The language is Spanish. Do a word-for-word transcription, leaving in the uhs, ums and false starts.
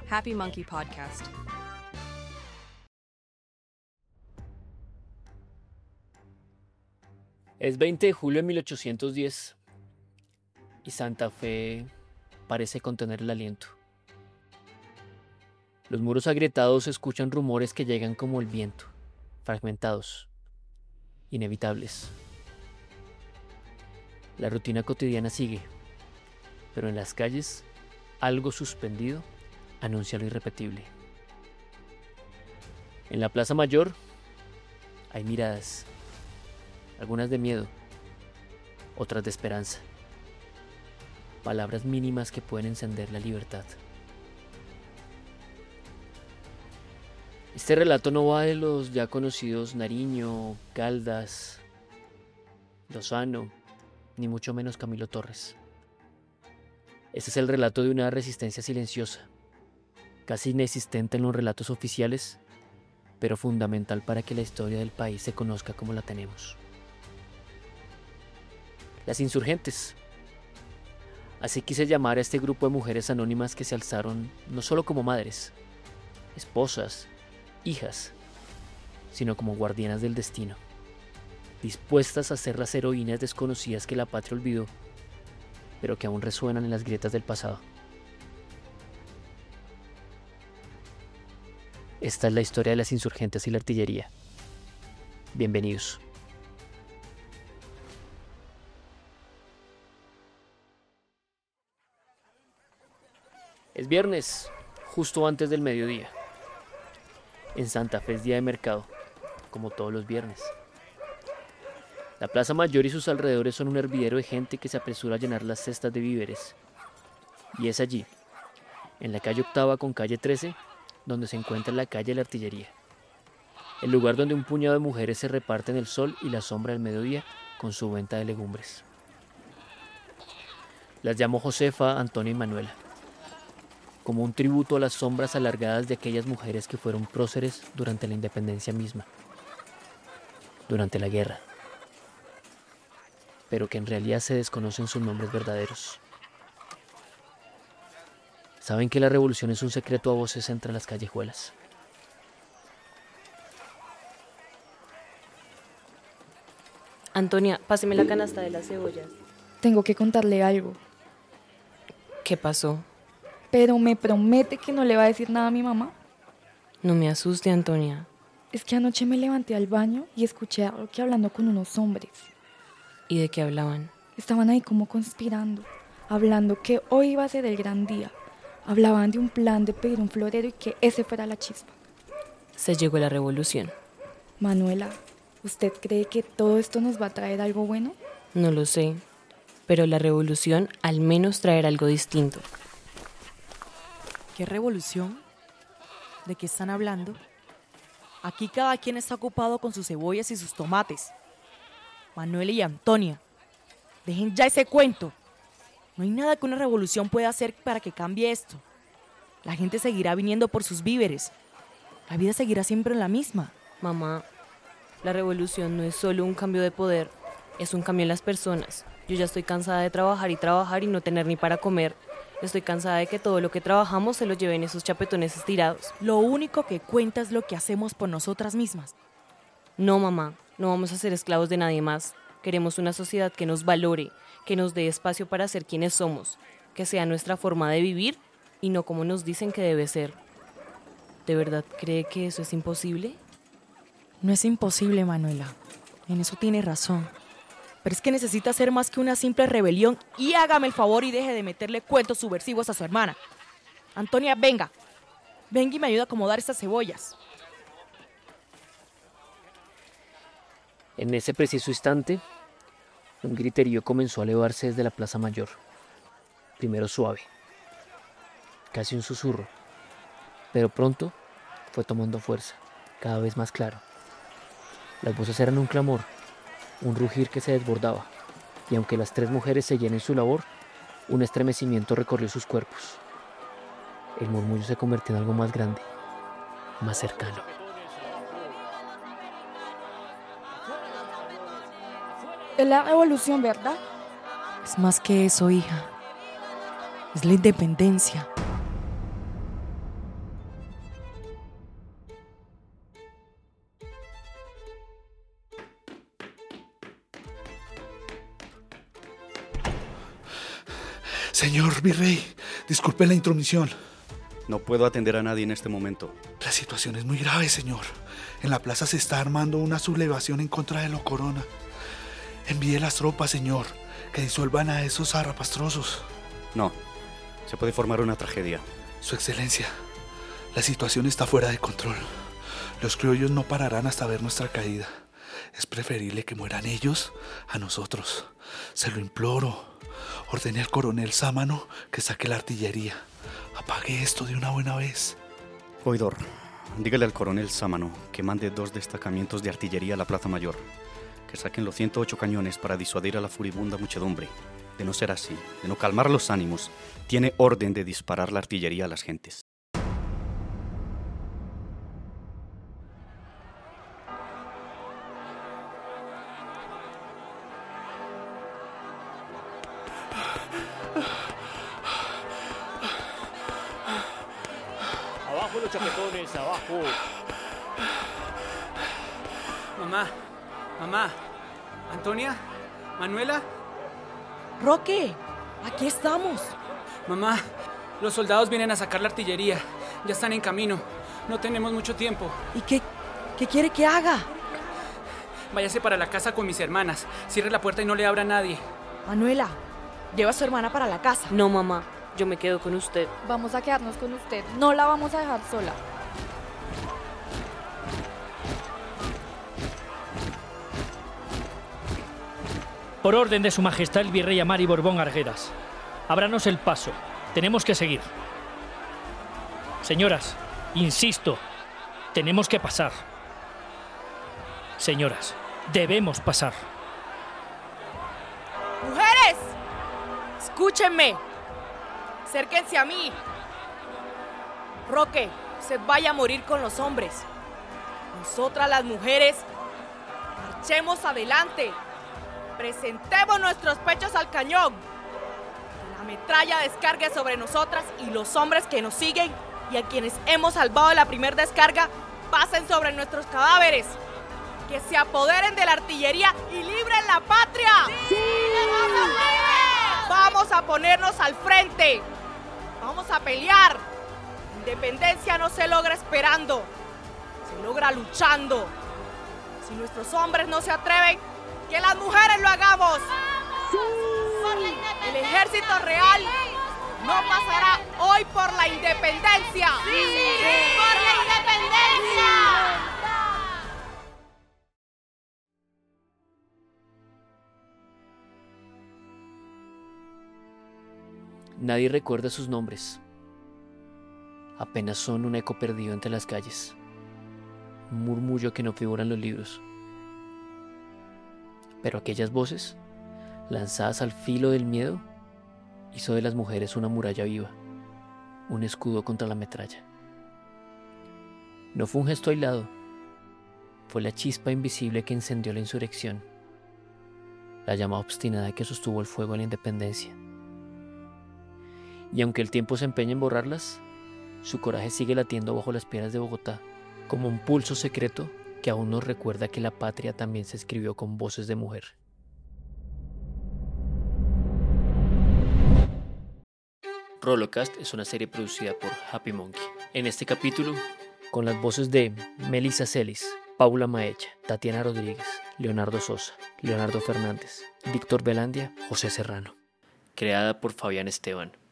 Happy Monkey Podcast. Es veinte de julio de mil ochocientos diez y Santa Fe parece contener el aliento. Los muros agrietados escuchan rumores que llegan como el viento, fragmentados, inevitables. La rutina cotidiana sigue, pero en las calles, algo suspendido anuncia lo irrepetible. En la Plaza Mayor hay miradas, algunas de miedo, otras de esperanza. Palabras mínimas que pueden encender la libertad. Este relato no va de los ya conocidos Nariño, Caldas, Lozano, ni mucho menos Camilo Torres. Este es el relato de una resistencia silenciosa, casi inexistente en los relatos oficiales, pero fundamental para que la historia del país se conozca como la tenemos. Las insurgentes. Así quise llamar a este grupo de mujeres anónimas que se alzaron no solo como madres, esposas, hijas, sino como guardianas del destino, dispuestas a ser las heroínas desconocidas que la patria olvidó, pero que aún resuenan en las grietas del pasado. Esta es la historia de las insurgentes y la artillería. Bienvenidos. Es viernes, justo antes del mediodía. En Santa Fe es día de mercado, como todos los viernes. La Plaza Mayor y sus alrededores son un hervidero de gente que se apresura a llenar las cestas de víveres. Y es allí, en la calle Octava con calle trece, donde se encuentra la calle de la Artillería. El lugar donde un puñado de mujeres se reparten el sol y la sombra del mediodía con su venta de legumbres. Las llamo Josefa, Antonia y Manuela, como un tributo a las sombras alargadas de aquellas mujeres que fueron próceres durante la independencia misma, durante la guerra, pero que en realidad se desconocen sus nombres verdaderos. Saben que la revolución es un secreto a voces entre las callejuelas. Antonia, páseme la canasta de las cebollas. Tengo que contarle algo. ¿Qué pasó? Pero me promete que no le va a decir nada a mi mamá. No me asuste, Antonia. Es que anoche me levanté al baño y escuché algo que hablando con unos hombres. ¿Y de qué hablaban? Estaban ahí como conspirando, hablando que hoy iba a ser el gran día. Hablaban de un plan de pedir un florero y que ese fuera la chispa. Se llegó la revolución. Manuela, ¿usted cree que todo esto nos va a traer algo bueno? No lo sé, pero la revolución al menos traerá algo distinto. ¿Qué revolución? ¿De qué están hablando? Aquí cada quien está ocupado con sus cebollas y sus tomates. Manuela y Antonia, dejen ya ese cuento. No hay nada que una revolución pueda hacer para que cambie esto. La gente seguirá viniendo por sus víveres. La vida seguirá siempre la misma. Mamá, la revolución no es solo un cambio de poder, es un cambio en las personas. Yo ya estoy cansada de trabajar y trabajar y no tener ni para comer. Estoy cansada de que todo lo que trabajamos se lo lleven esos chapetones estirados. Lo único que cuenta es lo que hacemos por nosotras mismas. No, mamá, no vamos a ser esclavos de nadie más. Queremos una sociedad que nos valore, que nos dé espacio para ser quienes somos, que sea nuestra forma de vivir y no como nos dicen que debe ser. ¿De verdad cree que eso es imposible? No es imposible, Manuela. En eso tiene razón. Pero es que necesita ser más que una simple rebelión y hágame el favor y deje de meterle cuentos subversivos a su hermana. Antonia, venga. Venga y me ayuda a acomodar estas cebollas. En ese preciso instante, un griterío comenzó a elevarse desde la Plaza Mayor. Primero suave, casi un susurro, pero pronto fue tomando fuerza, cada vez más claro. Las voces eran un clamor, un rugir que se desbordaba, y aunque las tres mujeres seguían en su labor, un estremecimiento recorrió sus cuerpos. El murmullo se convirtió en algo más grande, más cercano. Es la revolución, ¿verdad? Es más que eso, hija. Es la independencia. Señor virrey, disculpe la intromisión. No puedo atender a nadie en este momento. La situación es muy grave, señor. En la plaza se está armando una sublevación en contra de la corona. Envíe las tropas, señor, que disuelvan a esos zarrapastrosos. No, se puede formar una tragedia. Su excelencia, la situación está fuera de control. Los criollos no pararán hasta ver nuestra caída. Es preferible que mueran ellos a nosotros. Se lo imploro. Ordene al coronel Sámano que saque la artillería. Apague esto de una buena vez. Oidor, dígale al coronel Sámano que mande dos destacamientos de artillería a la Plaza Mayor. Que saquen los ciento ocho cañones para disuadir a la furibunda muchedumbre. De no ser así, de no calmar los ánimos, tiene orden de disparar la artillería a las gentes. Abajo los chaquetones, abajo. Mamá, mamá, Antonia, Manuela. Roque, aquí estamos. Mamá, los soldados vienen a sacar la artillería. Ya están en camino. No tenemos mucho tiempo. ¿Y qué, qué quiere que haga? Váyase para la casa con mis hermanas. Cierre la puerta y no le abra a nadie. Manuela, lleva a su hermana para la casa. No, mamá, yo me quedo con usted. Vamos a quedarnos con usted. No la vamos a dejar sola. Por orden de su majestad el virrey Amari Borbón Arguedas, ábranos el paso. Tenemos que seguir. Señoras, insisto, tenemos que pasar. Señoras, debemos pasar. ¡Mujeres! ¡Escúchenme! ¡Acérquense a mí! Roque, usted vaya a morir con los hombres. Nosotras las mujeres, marchemos adelante. Presentemos nuestros pechos al cañón. Que la metralla descargue sobre nosotras y los hombres que nos siguen y a quienes hemos salvado de la primera descarga pasen sobre nuestros cadáveres. Que se apoderen de la artillería y libren la patria. ¡Sí! Vamos a ponernos al frente. Vamos a pelear. La independencia no se logra esperando. Se logra luchando. Si nuestros hombres no se atreven, ¡que las mujeres lo hagamos! El ejército real no pasará hoy por la independencia. ¡Sí! ¡Sí! ¡Por la independencia! Nadie recuerda sus nombres. Apenas son un eco perdido entre las calles. Un murmullo que no figura en los libros. Pero aquellas voces, lanzadas al filo del miedo, hizo de las mujeres una muralla viva, un escudo contra la metralla. No fue un gesto aislado, fue la chispa invisible que encendió la insurrección, la llama obstinada que sostuvo el fuego en la independencia. Y aunque el tiempo se empeña en borrarlas, su coraje sigue latiendo bajo las piedras de Bogotá, como un pulso secreto que aún nos recuerda que la patria también se escribió con voces de mujer. Rolocast es una serie producida por Happy Monkey. En este capítulo, con las voces de Melissa Celis, Paula Maecha, Tatiana Rodríguez, Leonardo Sosa, Leonardo Fernández, Víctor Belandia, José Serrano. Creada por Fabián Esteban.